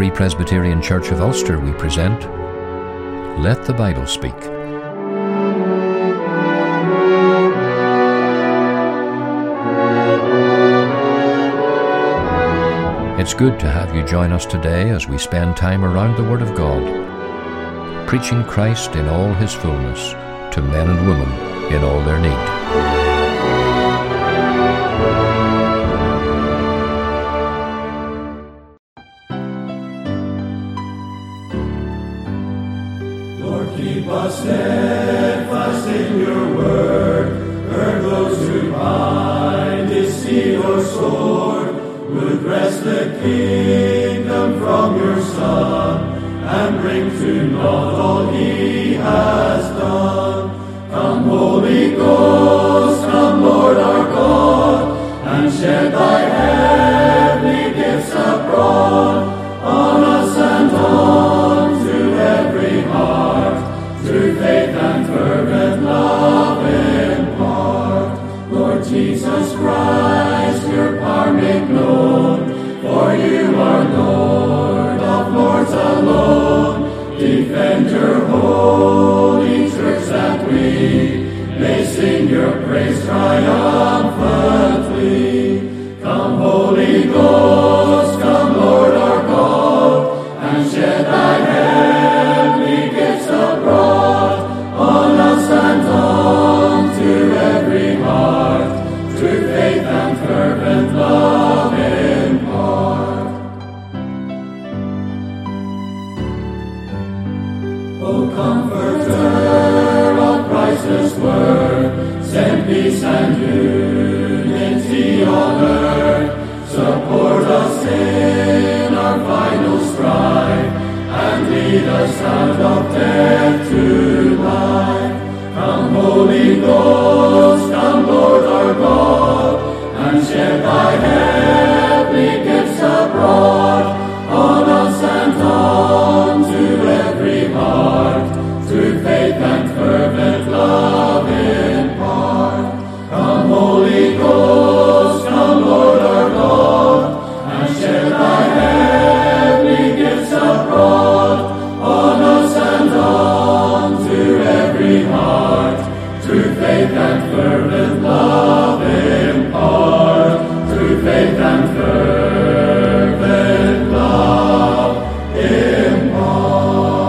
Free Presbyterian Church of Ulster, we present Let the Bible Speak. It's good to have you join us today as we spend time around the Word of God, preaching Christ in all His fullness to men and women in all their need. Keep us steadfast in your word. Burn those who bind his seed or sword. Would wrest the kingdom from your Son, and bring to naught all he has done. Come, Holy Ghost, come, Lord our God, and shed thy heavenly gifts abroad on us and on to every heart. Through faith and fervent love impart. Lord Jesus Christ, your power make known, for you are Lord of lords alone. Defend your holy church that we may sing your praise triumphantly. Come, Holy Ghost, come, Lord our God, and shed thy heavenly gifts abroad. And on to every heart, through faith and fervent love impart. O Comforter of priceless word, send peace and unity on earth. Support us in our final strife, and lead us out of death to life. Come, Holy Ghost, come, Lord our God, and shed thy heavenly gifts abroad on us and on to every heart. Through faith and fervent love impart. Come, Holy Ghost, come, Lord our God, and shed thy heavenly gifts abroad on us and on to every heart. Through faith and fervent love impart. Through faith and fervent love impart.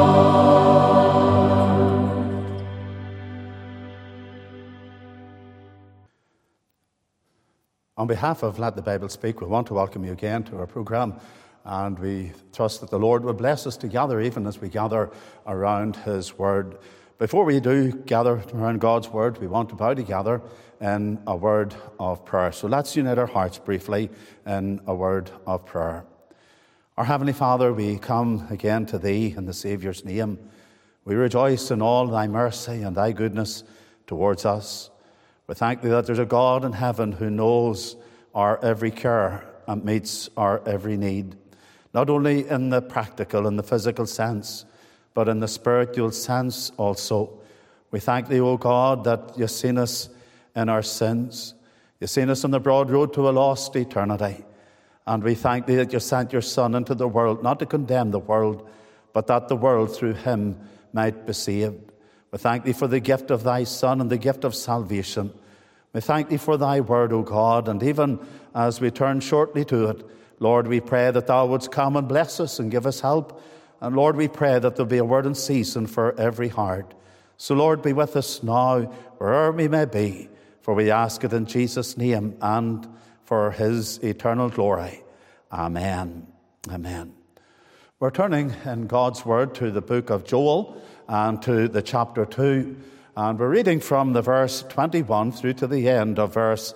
On behalf of Let the Bible Speak, we want to welcome you again to our programme, and we trust that the Lord will bless us together even as we gather around His Word. Before we do gather around God's Word, we want to bow together in a word of prayer. So let's unite our hearts briefly in a word of prayer. Our Heavenly Father, we come again to Thee in the Saviour's name. We rejoice in all Thy mercy and Thy goodness towards us. We thank Thee that there's a God in heaven who knows our every care and meets our every need, not only in the practical and the physical sense, but in the spiritual sense also. We thank Thee, O God, that You've seen us in our sins. You've seen us on the broad road to a lost eternity. And we thank Thee that You sent Your Son into the world, not to condemn the world, but that the world through Him might be saved. We thank Thee for the gift of Thy Son and the gift of salvation. We thank Thee for Thy word, O God, and even as we turn shortly to it, Lord, we pray that Thou wouldst come and bless us and give us help. And Lord, we pray that there'll be a word in season for every heart. So Lord, be with us now, wherever we may be, for we ask it in Jesus' name and for His eternal glory. Amen. Amen. We're turning in God's Word to the book of Joel and to the chapter 2. And we're reading from the verse 21 through to the end of verse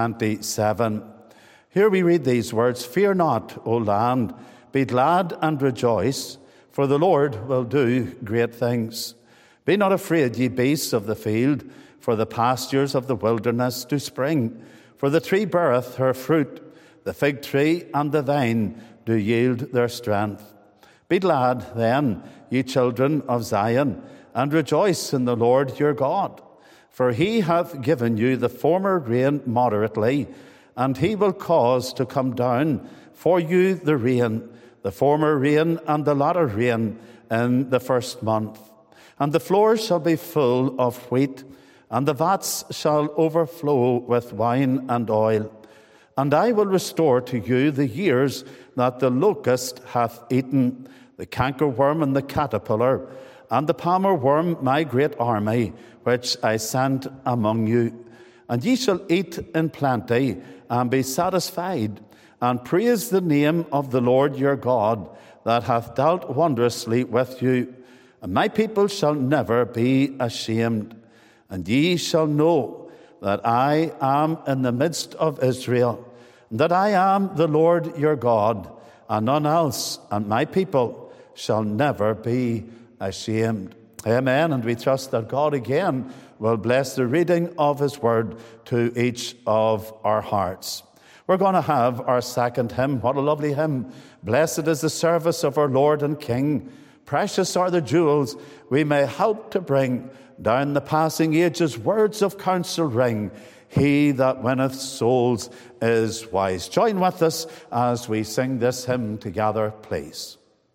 27. Here we read these words, "Fear not, O land, be glad and rejoice, for the Lord will do great things. Be not afraid, ye beasts of the field, for the pastures of the wilderness do spring. For the tree beareth her fruit, the fig tree and the vine do yield their strength. Be glad then, ye children of Zion, and rejoice in the Lord your God. For He hath given you the former rain moderately, and He will cause to come down for you the rain, the former rain and the latter rain in the first month. And the floors shall be full of wheat, and the vats shall overflow with wine and oil. And I will restore to you the years that the locust hath eaten, the cankerworm and the caterpillar, and the palmer worm, my great army, which I sent among you. And ye shall eat in plenty, and be satisfied, and praise the name of the Lord your God, that hath dealt wondrously with you. And my people shall never be ashamed. And ye shall know that I am in the midst of Israel, and that I am the Lord your God, and none else, and my people shall never be ashamed. Amen. And we trust that God again will bless the reading of his word to each of our hearts. We're going to have our second hymn. What a lovely hymn. Blessed is the service of our Lord and King. Precious are the jewels we may help to bring. Down the passing ages words of counsel ring. He that winneth souls is wise. Join with us as we sing this hymn together, please.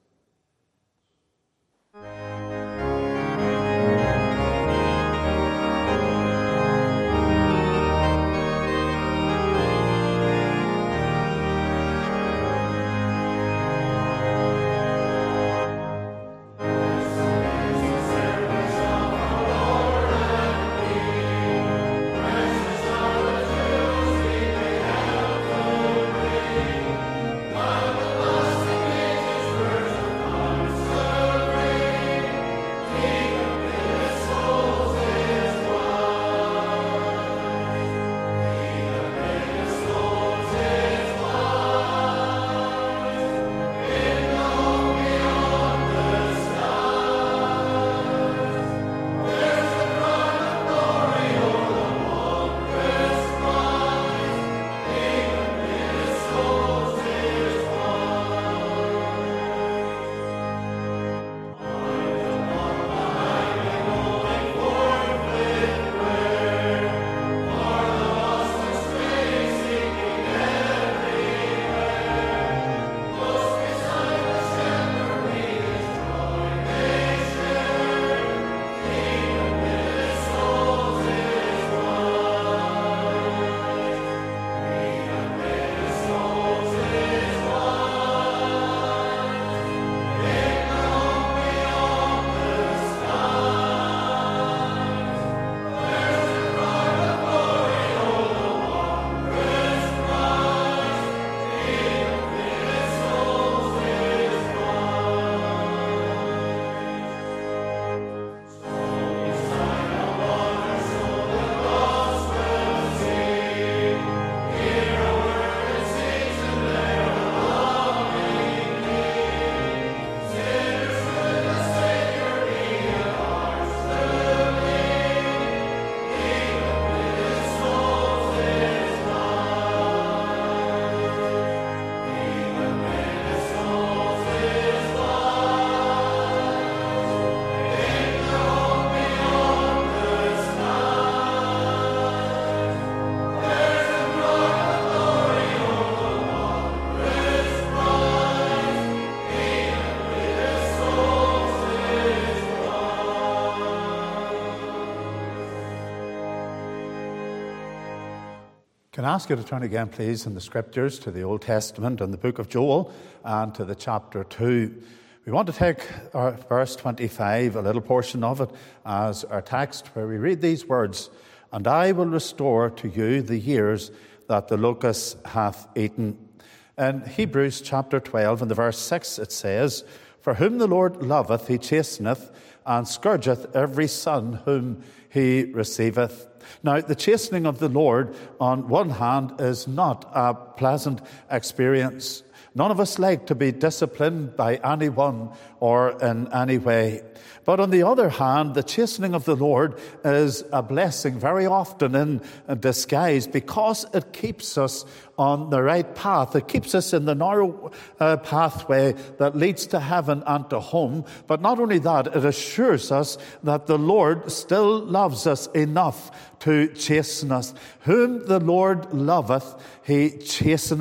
Can I ask you to turn again, please, in the Scriptures to the Old Testament and the book of Joel and to the chapter 2. We want to take our verse 25, a little portion of it, as our text, where we read these words, "And I will restore to you the years that the locust hath eaten." In Hebrews chapter 12, in the verse 6, it says, "For whom the Lord loveth, he chasteneth, and scourgeth every son whom he receiveth." Now, the chastening of the Lord, on one hand, is not a pleasant experience. None of us like to be disciplined by anyone or in any way. But on the other hand, the chastening of the Lord is a blessing, very often in disguise, because it keeps us on the right path. It keeps us in the narrow pathway that leads to heaven and to home. But not only that, it assures us that the Lord still loves us enough to chasten us. Whom the Lord loveth, he chasteneth.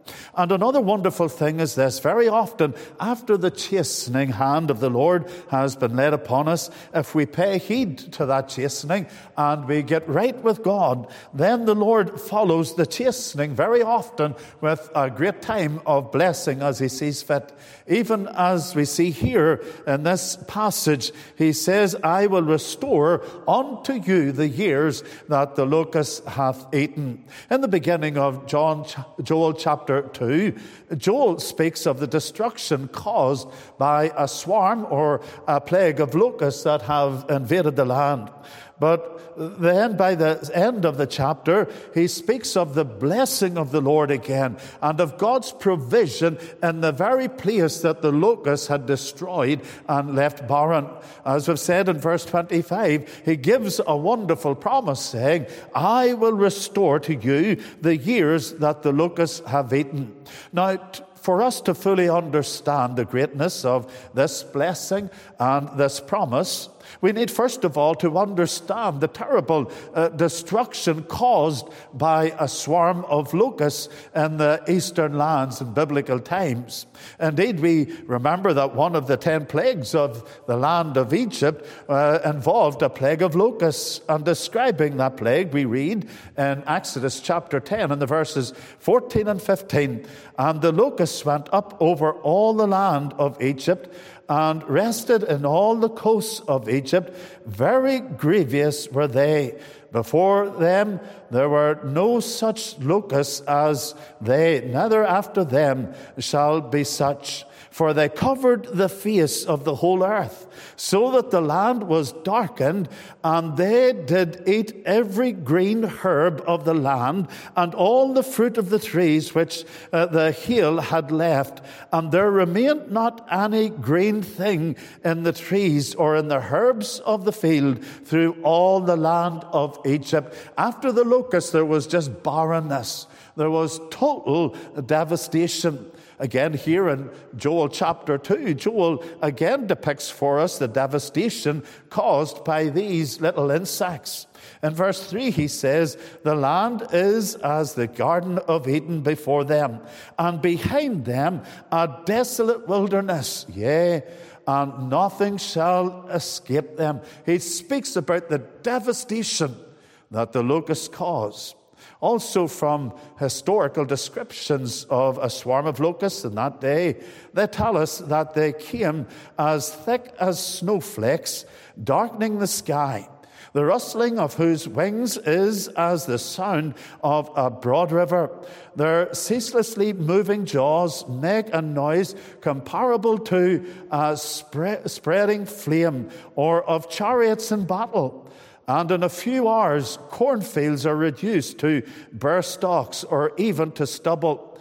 And another wonderful thing is this: very often, after the chastening hand of the Lord has been laid upon us, if we pay heed to that chastening and we get right with God, then the Lord follows the chastening very often with a great time of blessing as he sees fit. Even as we see here in this passage, he says, I will restore unto you the years that the locust hath eaten. In the beginning of Joel chapter 2, Joel speaks of the destruction caused by a swarm or a plague of locusts that have invaded the land. But then by the end of the chapter, he speaks of the blessing of the Lord again and of God's provision in the very place that the locusts had destroyed and left barren. As we've said in verse 25, he gives a wonderful promise saying, I will restore to you the years that the locusts have eaten. Now, for us to fully understand the greatness of this blessing and this promise, we need first of all to understand the terrible destruction caused by a swarm of locusts in the eastern lands in biblical times. Indeed, we remember that one of the 10 plagues of the land of Egypt involved a plague of locusts. And describing that plague, we read in Exodus chapter 10 in the verses 14 and 15, and the locusts went up over all the land of Egypt and rested in all the coasts of Egypt. Very grievous were they. Before them there were no such locusts as they, neither after them shall be such. For they covered the face of the whole earth, so that the land was darkened, and they did eat every green herb of the land, and all the fruit of the trees which the hail had left. And there remained not any green thing in the trees or in the herbs of the field through all the land of Egypt. After the locusts, there was just barrenness. There was total devastation. Again, here in Joel chapter 2, Joel again depicts for us the devastation caused by these little insects. In verse 3, he says, the land is as the Garden of Eden before them, and behind them a desolate wilderness, yea, and nothing shall escape them. He speaks about the devastation that the locusts cause. Also from historical descriptions of a swarm of locusts in that day, they tell us that they came as thick as snowflakes, darkening the sky, the rustling of whose wings is as the sound of a broad river. Their ceaselessly moving jaws make a noise comparable to a spreading flame or of chariots in battle. And in a few hours, cornfields are reduced to bare stalks or even to stubble.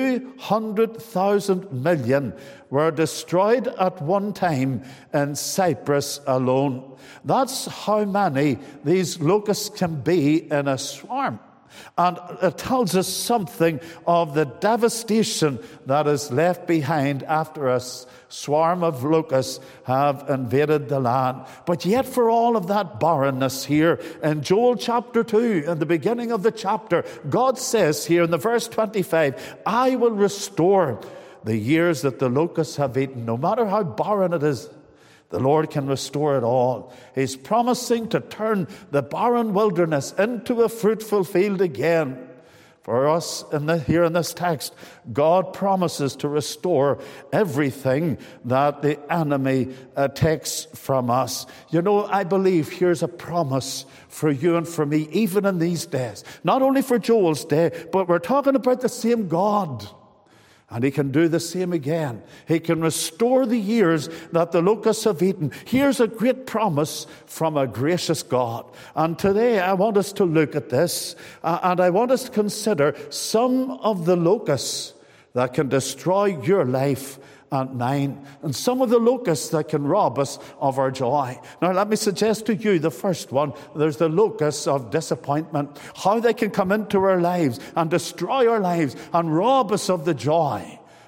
200,000 million were destroyed at one time in Cyprus alone. That's how many these locusts can be in a swarm. And it tells us something of the devastation that is left behind after a swarm of locusts have invaded the land. But yet for all of that barrenness here in Joel chapter 2, in the beginning of the chapter, God says here in the verse 25, I will restore the years that the locusts have eaten. No matter how barren it is, the Lord can restore it all. He's promising to turn the barren wilderness into a fruitful field again. For us, here in this text, God promises to restore everything that the enemy takes from us. You know, I believe here's a promise for you and for me, even in these days. Not only for Joel's day, but we're talking about the same God. And he can do the same again. He can restore the years that the locusts have eaten. Here's a great promise from a gracious God. And today I want us to look at this, and I want us to consider some of the locusts that can destroy your life and mine, and some of the locusts that can rob us of our joy. Now, let me suggest to you the first one. There's the locusts of disappointment, how they can come into our lives and destroy our lives and rob us of the joy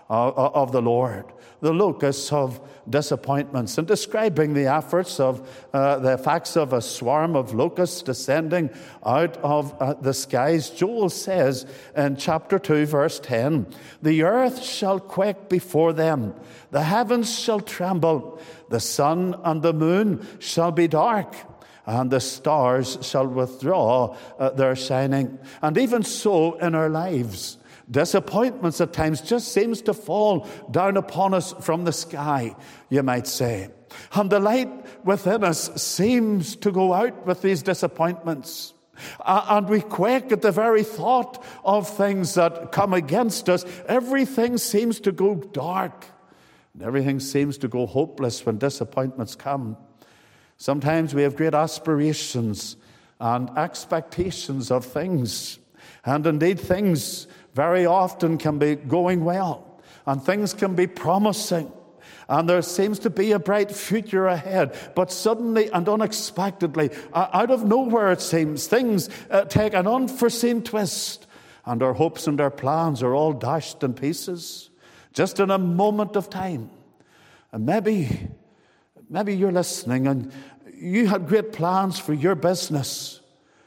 of the Lord. The locusts of disappointments, and describing the efforts of the effects of a swarm of locusts descending out of the skies. Joel says in chapter 2, verse 10, "The earth shall quake before them, the heavens shall tremble, the sun and the moon shall be dark, and the stars shall withdraw their shining." And even so in our lives, disappointments at times just seems to fall down upon us from the sky, you might say. And the light within us seems to go out with these disappointments. And we quake at the very thought of things that come against us. Everything seems to go dark. And everything seems to go hopeless when disappointments come. Sometimes we have great aspirations and expectations of things. And indeed, things very often can be going well, and things can be promising, and there seems to be a bright future ahead. But suddenly and unexpectedly, out of nowhere it seems, things take an unforeseen twist, and our hopes and our plans are all dashed in pieces, just in a moment of time. And maybe you're listening, and you had great plans for your business,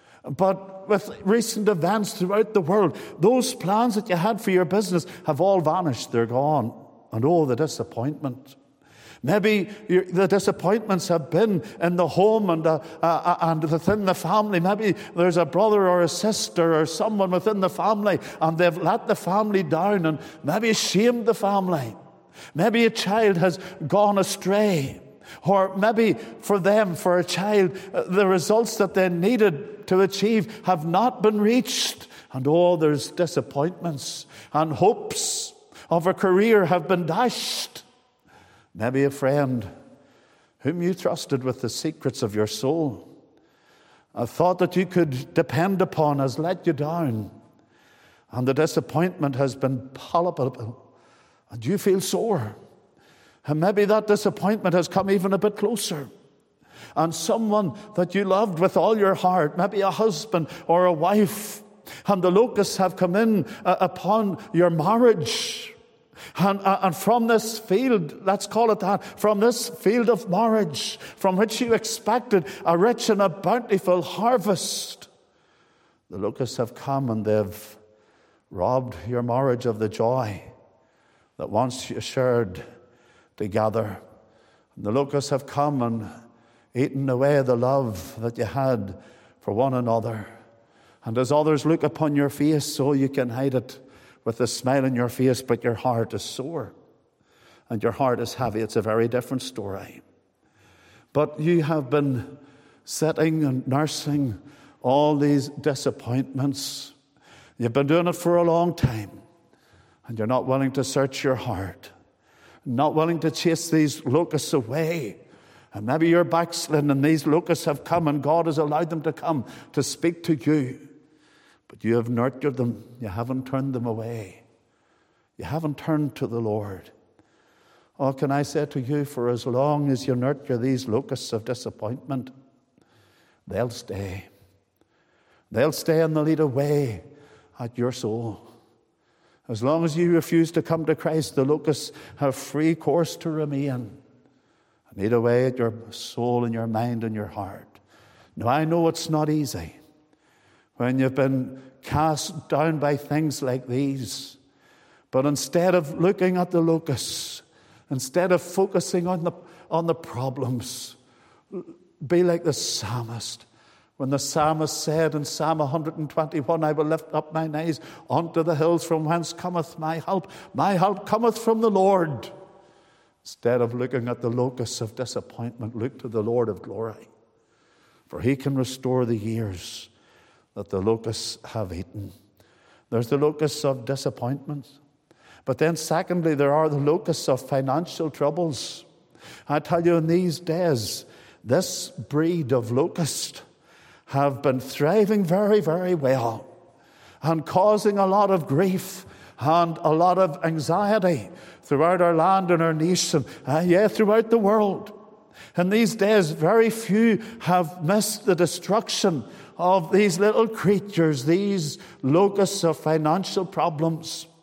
but with recent events throughout the world, those plans that you had for your business have all vanished. They're gone. And oh, the disappointment. Maybe the disappointments have been in the home and within the family. Maybe there's a brother or a sister or someone within the family, and they've let the family down and maybe shamed the family. Maybe a child has gone astray. Or maybe for a child, the results that they needed to achieve have not been reached. And oh, there's disappointments, and hopes of a career have been dashed. Maybe a friend whom you trusted with the secrets of your soul, a thought that you could depend upon, has let you down. And the disappointment has been palpable, and you feel sore. And maybe that disappointment has come even a bit closer. And someone that you loved with all your heart, maybe a husband or a wife, and the locusts have come in upon your marriage. And from this field, let's call it that, from this field of marriage, from which you expected a rich and a bountiful harvest, the locusts have come and they've robbed your marriage of the joy that once you shared together. And the locusts have come and eaten away the love that you had for one another. And as others look upon your face, so you can hide it with a smile on your face, but your heart is sore and your heart is heavy. It's a very different story. But you have been sitting and nursing all these disappointments. You've been doing it for a long time, and you're not willing to search your heart, not willing to chase these locusts away. And maybe you're backslidden, and these locusts have come, and God has allowed them to come to speak to you. But you have nurtured them. You haven't turned them away. You haven't turned to the Lord. Oh, can I say to you, for as long as you nurture these locusts of disappointment, they'll stay. They'll stay and they'll eat away at your soul. As long as you refuse to come to Christ, the locusts have free course to remain and eat away at your soul and your mind and your heart. Now, I know it's not easy when you've been cast down by things like these. But instead of looking at the locusts, instead of focusing on the problems, be like the psalmist. When the psalmist said in Psalm 121, I will lift up mine eyes unto the hills from whence cometh my help. My help cometh from the Lord. Instead of looking at the locusts of disappointment, look to the Lord of glory. For he can restore the years that the locusts have eaten. There's the locusts of disappointment. But then secondly, there are the locusts of financial troubles. I tell you, in these days, this breed of locust have been thriving very, very well and causing a lot of grief and a lot of anxiety throughout our land and our nation, throughout the world. In these days, very few have missed the destruction of these little creatures, these locusts of financial problems.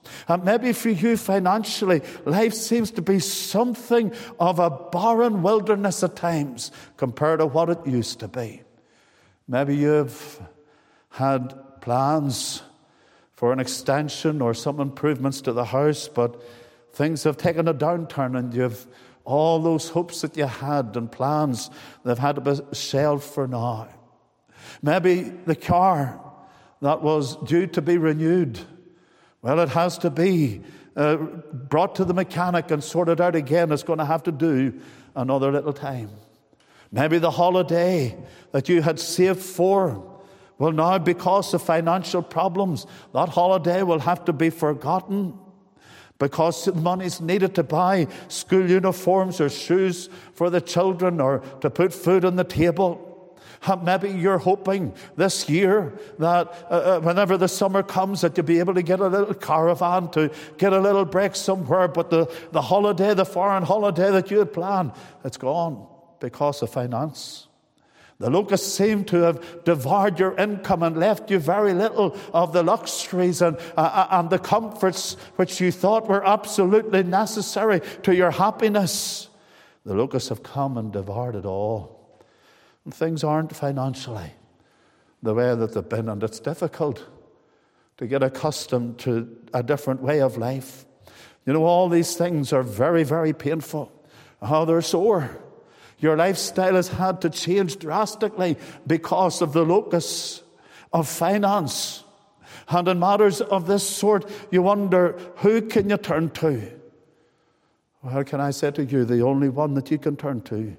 And maybe for you financially, life seems to be something of a barren wilderness at times compared to what it used to be. Maybe you've had plans for an extension or some improvements to the house, but things have taken a downturn and you've all those hopes that you had and plans that have had to be shelved for now. Maybe the car that was due to be renewed, well, it has to be brought to the mechanic and sorted out again. It's going to have to do another little time. Maybe the holiday that you had saved for, well, now because of financial problems, that holiday will have to be forgotten because money's needed to buy school uniforms or shoes for the children or to put food on the table. Maybe you're hoping this year that whenever the summer comes that you'll be able to get a little caravan to get a little break somewhere, but the holiday, the foreign holiday that you had planned, it's gone because of finance. The locusts seem to have devoured your income and left you very little of the luxuries and the comforts which you thought were absolutely necessary to your happiness. The locusts have come and devoured it all. And things aren't financially the way that they've been, and it's difficult to get accustomed to a different way of life. You know, all these things are very, very painful. How they're sore. Your lifestyle has had to change drastically because of the locusts of finance. And in matters of this sort, you wonder, who can you turn to? Well, can I say to you, the only one that you can turn to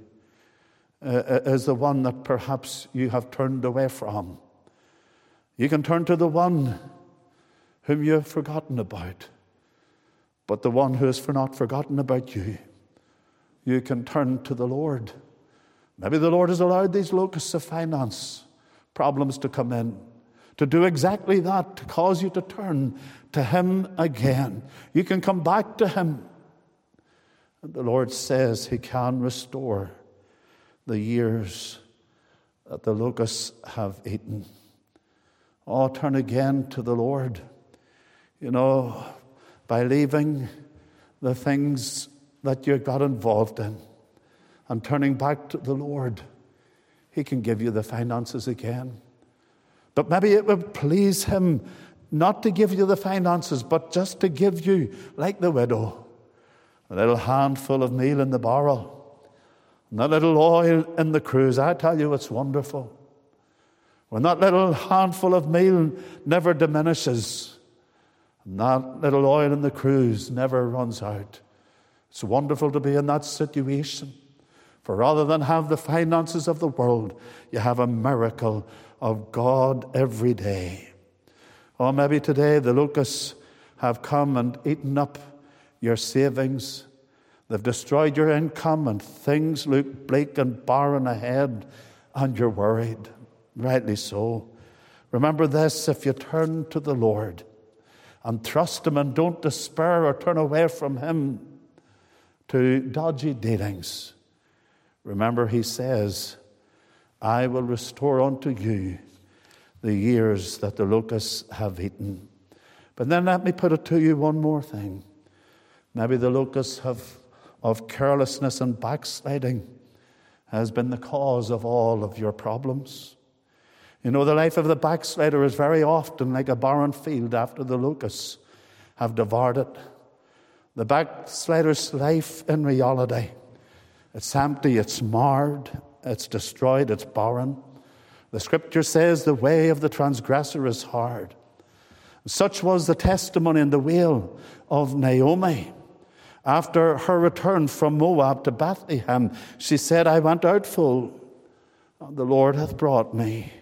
is the one that perhaps you have turned away from. You can turn to the one whom you have forgotten about, but the one who has not forgotten about you. You can turn to the Lord. Maybe the Lord has allowed these locusts of finance problems to come in, to do exactly that, to cause you to turn to Him again. You can come back to Him. And the Lord says He can restore the years that the locusts have eaten. Oh, turn again to the Lord. You know, by leaving the things that you got involved in and turning back to the Lord, He can give you the finances again. But maybe it would please Him not to give you the finances, but just to give you, like the widow, a little handful of meal in the barrel and a little oil in the cruse. I tell you, it's wonderful. When that little handful of meal never diminishes and that little oil in the cruse never runs out. It's wonderful to be in that situation. For rather than have the finances of the world, you have a miracle of God every day. Or maybe today the locusts have come and eaten up your savings. They've destroyed your income and things look bleak and barren ahead and you're worried. Rightly so. Remember this, if you turn to the Lord and trust Him and don't despair or turn away from Him to dodgy dealings. Remember, He says, I will restore unto you the years that the locusts have eaten. But then let me put it to you one more thing. Maybe the locusts of carelessness and backsliding has been the cause of all of your problems. You know, the life of the backslider is very often like a barren field after the locusts have devoured it. The backslider's life in reality, it's empty, it's marred, it's destroyed, it's barren. The Scripture says the way of the transgressor is hard. Such was the testimony and the wail of Naomi. After her return from Moab to Bethlehem, she said, I went out full, and the Lord hath brought me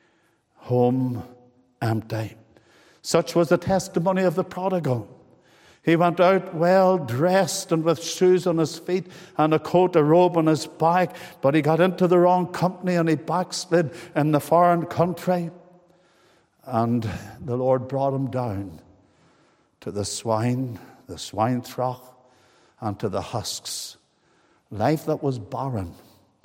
home empty. Such was the testimony of the prodigal. He went out well dressed and with shoes on his feet and a coat, a robe on his back, but he got into the wrong company and he backslid in the foreign country. And the Lord brought him down to the swine trough, and to the husks. Life that was barren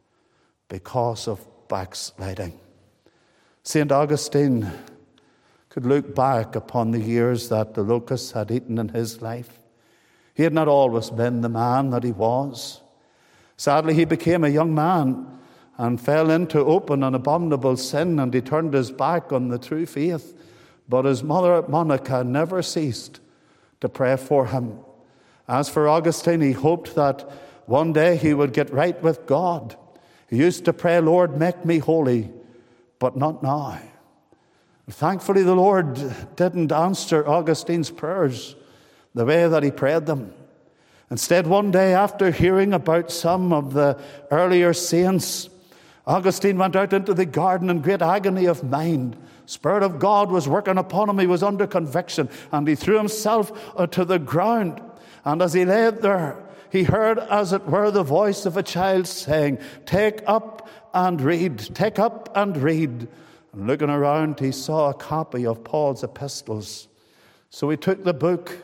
because of backsliding. St. Augustine could look back upon the years that the locusts had eaten in his life. He had not always been the man that he was. Sadly, he became a young man and fell into open and abominable sin, and he turned his back on the true faith. But his mother, Monica, never ceased to pray for him. As for Augustine, he hoped that one day he would get right with God. He used to pray, "Lord, make me holy," but not now. Thankfully, the Lord didn't answer Augustine's prayers the way that he prayed them. Instead, one day, after hearing about some of the earlier saints, Augustine went out into the garden in great agony of mind. Spirit of God was working upon him. He was under conviction, and he threw himself to the ground. And as he lay there, he heard, as it were, the voice of a child saying, "Take up and read, take up and read." And looking around, he saw a copy of Paul's epistles. So he took the book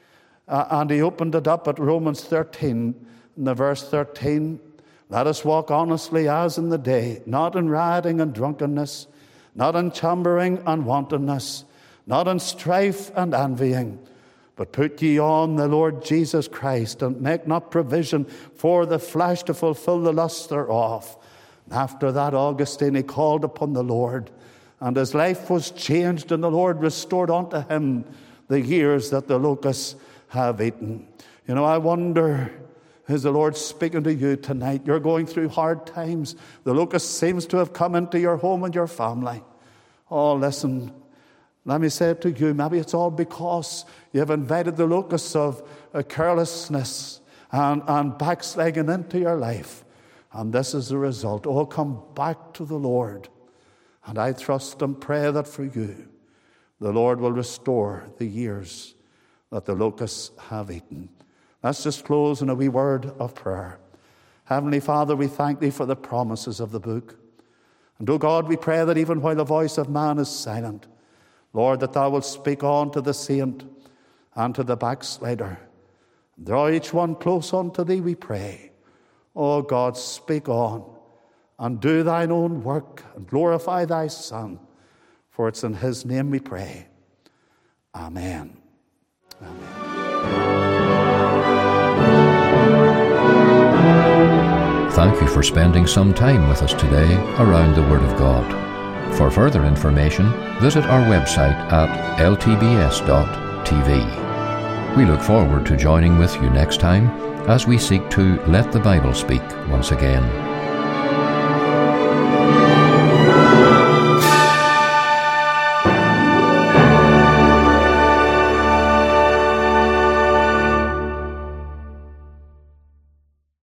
and he opened it up at Romans 13, in the verse 13. "Let us walk honestly as in the day, not in rioting and drunkenness, not in chambering and wantonness, not in strife and envying. But put ye on the Lord Jesus Christ, and make not provision for the flesh to fulfill the lusts thereof." And after that, Augustine, he called upon the Lord, and his life was changed, and the Lord restored unto him the years that the locusts have eaten. You know, I wonder, is the Lord speaking to you tonight? You're going through hard times. The locust seems to have come into your home and your family. Oh, listen, let me say it to you. Maybe it's all because you have invited the locusts of carelessness and backsliding into your life. And this is the result. Oh, come back to the Lord. And I trust and pray that for you, the Lord will restore the years that the locusts have eaten. Let's just close in a wee word of prayer. Heavenly Father, we thank thee for the promises of the book. And, O God, we pray that even while the voice of man is silent, Lord, that thou wilt speak on to the saint and to the backslider. Draw each one close unto thee, we pray. O God, speak on and do thine own work and glorify thy Son. For it's in his name we pray. Amen. Amen. Thank you for spending some time with us today around the Word of God. For further information, visit our website at ltbs.tv. We look forward to joining with you next time as we seek to let the Bible speak once again.